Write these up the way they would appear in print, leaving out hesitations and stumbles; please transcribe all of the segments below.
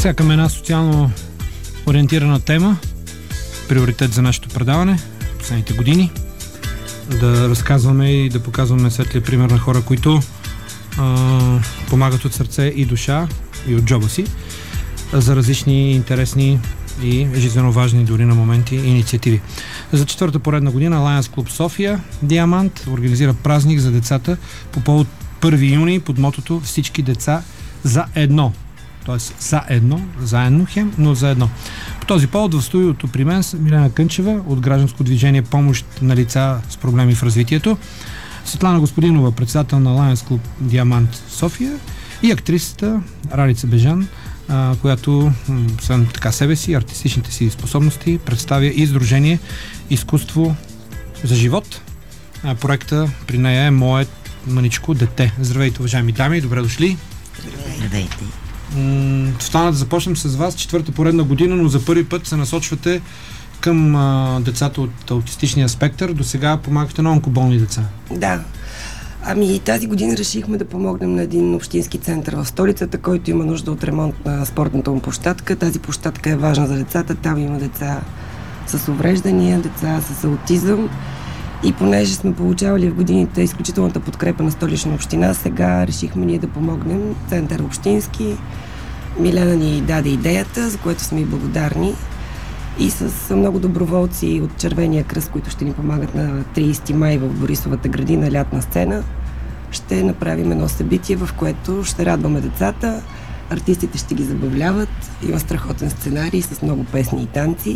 Сега към една социално ориентирана тема, приоритет за нашето предаване последните години. Да разказваме и да показваме светлия пример на хора, които помагат от сърце и душа и от джоба си за различни интересни и жизненно важни дори на моменти инициативи. За четвърта поредна година Lions Club София Диамант организира празник за децата по повод 1 юни под мотото "Всички деца за едно". Тоест за едно, заедно хем, но за едно. По този повод в студиото при мен са Милена Кънчева от гражданско движение "Помощ на лица с проблеми в развитието", Светлана Господинова, председател на Lions Club Диамант София, и актрисата Ралица Бежан, която освен така себе си, артистичните си способности, представя и сдружение "Изкуство за живот". Проекта при нея е "Моят мъничко дете". Здравейте, уважаеми дами, добре дошли. Здравейте. Стана да започнем с вас. Четвърта поредна година, но за първи път се насочвате към децата от аутистичния спектър. До сега помагате на онкоболни деца. Да. Тази година решихме да помогнем на един общински център в столицата, който има нужда от ремонт на спортната му площадка. Тази площадка е важна за децата. Там има деца с увреждания, деца с аутизъм. И понеже сме получавали в годините изключителната подкрепа на Столична община, сега решихме ние да помогнем. Център общински. Милена ни даде идеята, за което сме и благодарни. И с много доброволци от Червения кръст, които ще ни помагат на 30 май в Борисовата градина, лятна сцена, ще направим едно събитие, в което ще радваме децата, артистите ще ги забавляват, има страхотен сценарий с много песни и танци,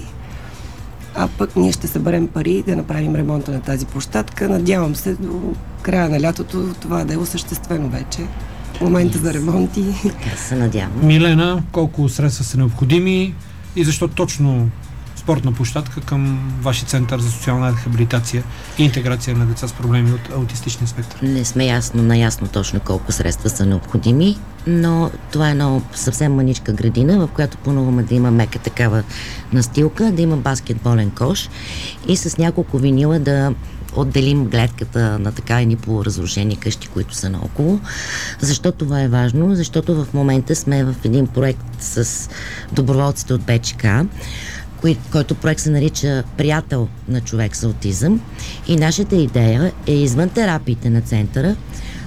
а пък ние ще съберем пари да направим ремонта на тази площадка. Надявам се до края на лятото това да е осъществено вече. Момента за ремонти. Така се надявам. Милена, колко средства са необходими и защо точно спортна площадка към вашия център за социална рехабилитация и интеграция на деца с проблеми от аутистичния спектър? Не сме наясно точно колко средства са необходими, но това е една съвсем мъничка градина, в която плануваме да има мека такава настилка, да има баскетболен кош и с няколко винила да отделим гледката на така едни полуразрушени къщи, които са наоколо. Защо това е важно? Защото в момента сме в един проект с доброволците от БЧК, който проект се нарича "Приятел на човек с аутизъм", и нашата идея е извън терапиите на центъра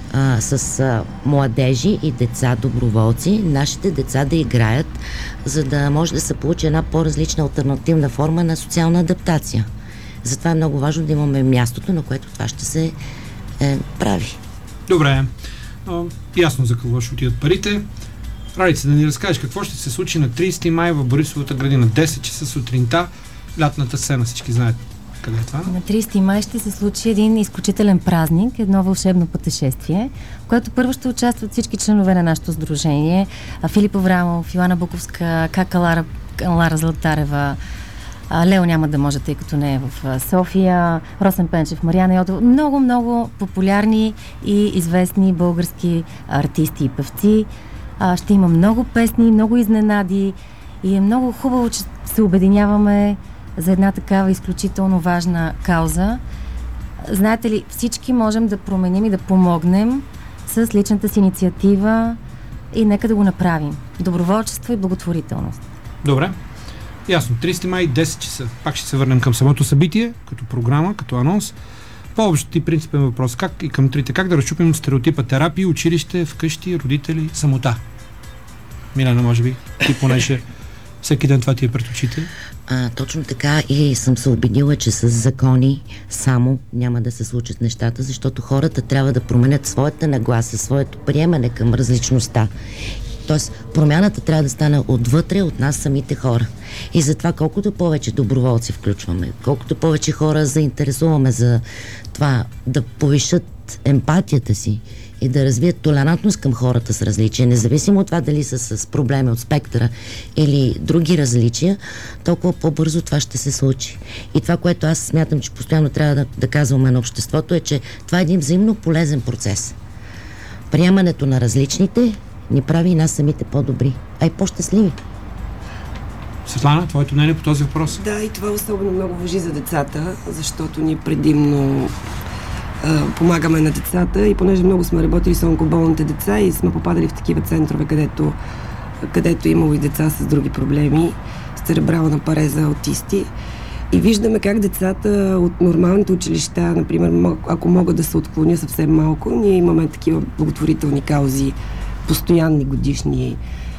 с младежи и деца доброволци, нашите деца да играят, за да може да се получи една по-различна алтернативна форма на социална адаптация. Затова е много важно да имаме мястото, на което това ще се прави. Добре. Ясно за какво ще отидат парите. Ралица, да ни разкажеш какво ще се случи на 30 май в Борисовата градина. 10 часа сутринта, лятната сцена, всички знаят къде е това. На 30 май ще се случи един изключителен празник, едно вълшебно пътешествие, в което първо ще участват всички членове на нашето сдружение. Филип Аврамов, Йоана Буковска, Кака Лара Златарева, Лео няма да може, тъй като не е в София, Росен Пенчев, Мариана Йотова, много популярни и известни български артисти и певци. Ще има много песни, много изненади и е много хубаво, че се обединяваме за една такава изключително важна кауза. Знаете ли, всички можем да променим и да помогнем с личната си инициатива и нека да го направим. Доброволчество и благотворителност. Добре. Ясно. 30 май, 10 часа. Пак ще се върнем към самото събитие, като програма, като анонс. По-общ и принципен въпрос. Как и към трите? Как да разчупим стереотипа терапия, училище, вкъщи, родители, самота? Милена, може би, ти понеже всеки ден това ти е пред очите. Точно така, и съм се убедила, че с закони само няма да се случат нещата, защото хората трябва да променят своята нагласа, своето приемане към различността. Тоест, промяната трябва да стане отвътре, от нас самите хора. И затова колкото повече доброволци включваме, колкото повече хора заинтересуваме за това да повишат емпатията си и да развият толерантност към хората с различия, независимо от това дали са с проблеми от спектъра или други различия, толкова по-бързо това ще се случи. И това, което аз смятам, че постоянно трябва да казваме на обществото, е, че това е един взаимно полезен процес. Приемането на различните ни прави и нас самите по-добри, а и по-щастливи. Светлана, твоето мнение по този въпрос? Да, и това особено много важи за децата, защото ние предимно помагаме на децата и понеже много сме работили с онкоболните деца и сме попадали в такива центрове, където където е имало и деца с други проблеми, с церебрална пареза, аутисти. И виждаме как децата от нормалните училища, например, ако могат да се отклоня съвсем малко, ние имаме такива благотворителни каузи, постоянни, годишни.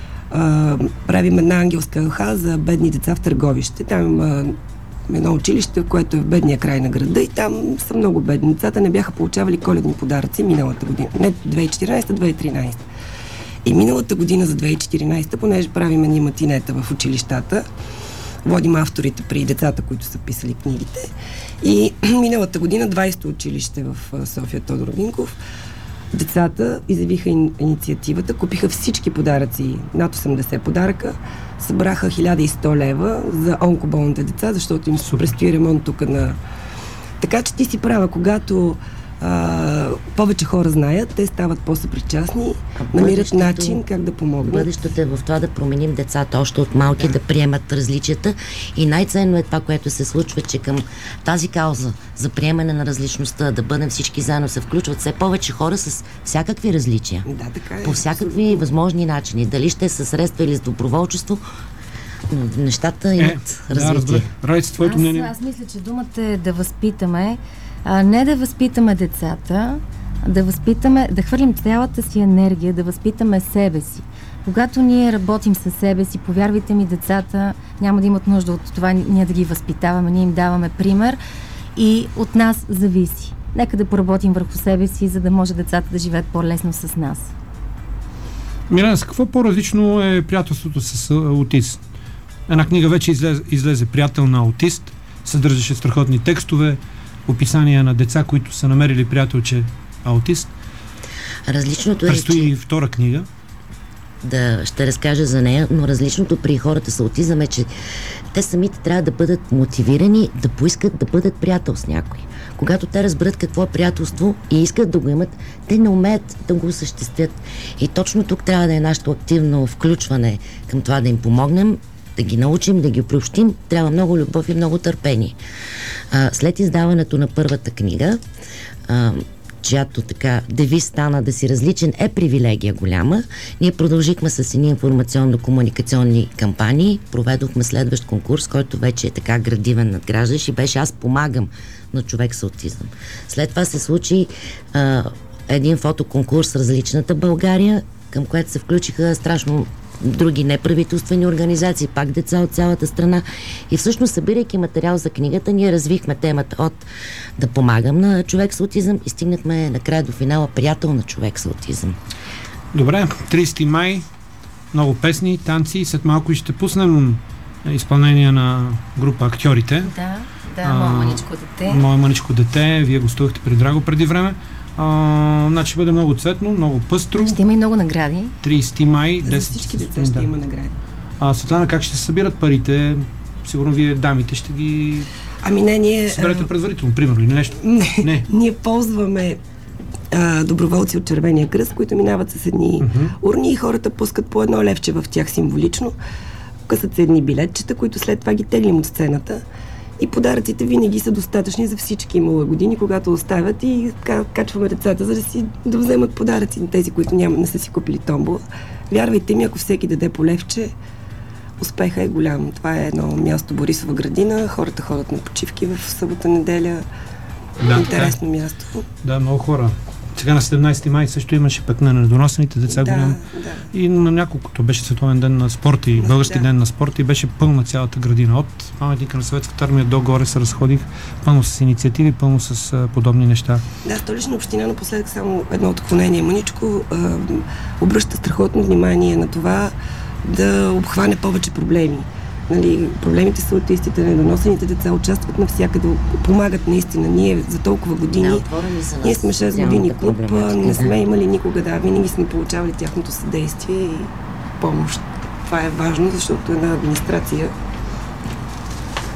Правим една ангелска елха за бедни деца в Търговище. Там има едно училище, което е в бедния край на града и там са много бедни. Децата не бяха получавали коледни подаръци миналата година. Не 2014-2013. И миналата година за 2014, понеже правим едни матинета в училищата, водим авторите при децата, които са писали книгите. И миналата година 20-то училище в София Тодор Минков, децата изявиха инициативата, купиха всички подаръци, над 80 подаръка, събраха 1100 лева за онкоболните деца, защото им се предстои ремонт тук на... Така че ти си права, когато повече хора знаят, те стават по-съпричастни, намират начин как да помогнат. Бъдещето е в това да променим децата още от малки, да приемат различията и най-ценно е това, което се случва, че към тази кауза за приемане на различността, да бъдем всички заедно, се включват все повече хора с всякакви различия. Да, така е. По всякакви възможни начини. Дали ще е със средства или с доброволчество, нещата имат развитие. Райц, твоето мнение? Аз мисля, че думата е да възпитаме, не да възпитаме децата, да хвърлим цялата си енергия, да възпитаме себе си. Когато ние работим със себе си, повярвайте ми, децата няма да имат нужда от това ние да ги възпитаваме, ние им даваме пример и от нас зависи. Нека да поработим върху себе си, за да може децата да живеят по-лесно с нас. Милена, с какво по-различно е приятелството с аутист? Една книга вече излезе "Приятел на аутист", съдържаше страхотни текстове, описания на деца, които са намерили приятелче аутист. Различното предстои втора книга. Да, ще разкажа за нея, но различното при хората с аутизъм е, че те самите трябва да бъдат мотивирани да поискат да бъдат приятел с някой. Когато те разберат какво е приятелство и искат да го имат, те не умеят да го осъществят. И точно тук трябва да е нашето активно включване към това да им помогнем, да ги научим, да ги приобщим. Трябва много любов и много търпение. След издаването на първата книга, чиято така девиз стана "Да си различен е привилегия голяма", ние продължихме с едни информационно-комуникационни кампании, проведохме следващ конкурс, който вече е така градивен, надграждащ, и беше "Аз помагам на човек с аутизъм". След това се случи един фотоконкурс "Различната България", към което се включиха страшно други неправителствени организации, пак деца от цялата страна. И всъщност, събирайки материал за книгата, ние развихме темата от "Да помагам на човек с аутизъм" и стигнахме накрая до финала "Приятел на човек с аутизъм". Добре, 30 май, много песни, танци. След малко ще пуснем изпълнение на група "Актьорите". Да, "Моя мъничко дете". "Моя мъничко дете", вие гостувахте при Драго преди време. Значи бъде много цветно, много пъстро. Ще има и много награди. 30 май, 10. За всички деца ще има награди. Светлана, как ще се събират парите? Сигурно вие, дамите, ще ги... ние... съберете предварително, примерно, или нещо? Не. Ние ползваме доброволци от Червения кръст, които минават с едни урни и хората пускат по едно левче в тях символично. Късат се едни билетчета, които след това ги теглим от сцената. И подаръците винаги са достатъчни за всички. Имало години, когато оставят и качваме децата, за да вземат подаръци на тези, които не са си купили томбола. Вярвайте ми, ако всеки даде по левче, успеха е голям. Това е едно място, Борисова градина. Хората ходят на почивки в събота-неделя. Интересно място. Да, много хора. Сега на 17 май също имаше пък на недоносените деца голям. Да. И на няколкото беше Световен ден на спорта и Български ден на спорта и беше пълна цялата градина. От паметника на Съветската армия до горе се разходих пълно с инициативи, пълно с подобни неща. Да, Столична община напоследък само едно отклонение. Мъничко обръща страхотно внимание на това да обхване повече проблеми. Проблемите с аутистите, недоносените деца участват навсякъде, помагат наистина. Ние за толкова години, ние сме 6 години клуб, не сме имали никога, винаги сме получавали тяхното съдействие и помощ. Това е важно, защото една администрация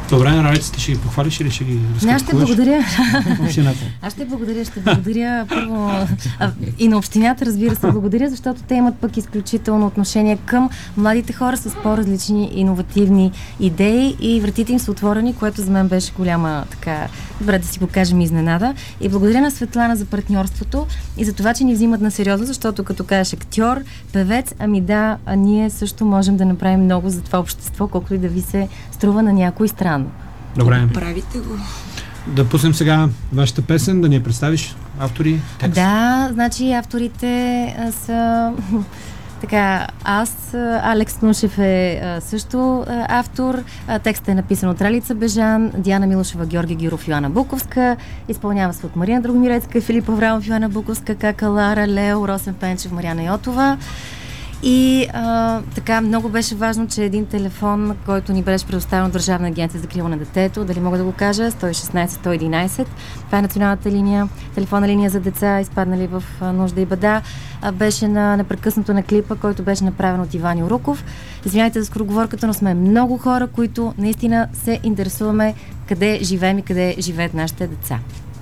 Добре, на ралиците ще ги похвалиш или ще ги разкритикуваш? Аз ще благодаря. Общината. Аз ще благодаря първо и на общината, разбира се, благодаря, защото те имат пък изключително отношение към младите хора с по-различни иновативни идеи и вратите им са отворени, което за мен беше голяма така, добре да си го кажем, изненада. И благодаря на Светлана за партньорството и за това, че ни взимат на сериозно, защото като кажеш актьор, певец, ами да, а ние също можем да направим много за това общество, колкото и да ви се струва на някой странно. Добре. Правите го. Да пуснем сега вашата песен, да ни я представиш. Автори, текст. Да, значи авторите са така, Алекс Нушев е също автор. Текстът е написан от Ралица Бежан, Диана Милошева, Георги Гиров, Йоана Буковска. Изпълнява се от Марина Драгомирецка, Филип Аврамов, Йоана Буковска, Кака Лара, Лео, Росен Пенчев, Марияна Йотова. И така, много беше важно, че един телефон, който ни беше предоставен от Държавна агенция за закрила на детето, дали мога да го кажа, 116-111, това е националната линия, телефонна линия за деца, изпаднали в нужда и беда, беше непрекъснато на клипа, който беше направен от Иван Юруков. Извинявайте за скороговорката, но сме много хора, които наистина се интересуваме къде живеем и къде живеят нашите деца.